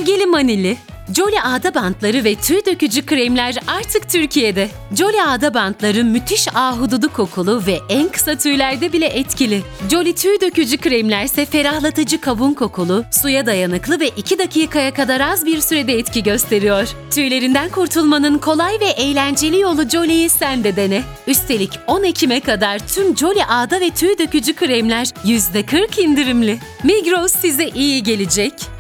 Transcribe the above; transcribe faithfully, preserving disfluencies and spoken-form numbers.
Gölgeli Manili. Jolly ağda bantları ve tüy dökücü kremler artık Türkiye'de. Jolly ağda bantları müthiş ahududu kokulu ve en kısa tüylerde bile etkili. Jolly tüy dökücü kremlerse ferahlatıcı kavun kokulu, suya dayanıklı ve iki dakikaya kadar az bir sürede etki gösteriyor. Tüylerinden kurtulmanın kolay ve eğlenceli yolu Jolly'yi sen de dene. Üstelik on Ekim'e kadar tüm Jolly ağda ve tüy dökücü kremler yüzde kırk indirimli. Migros size iyi gelecek.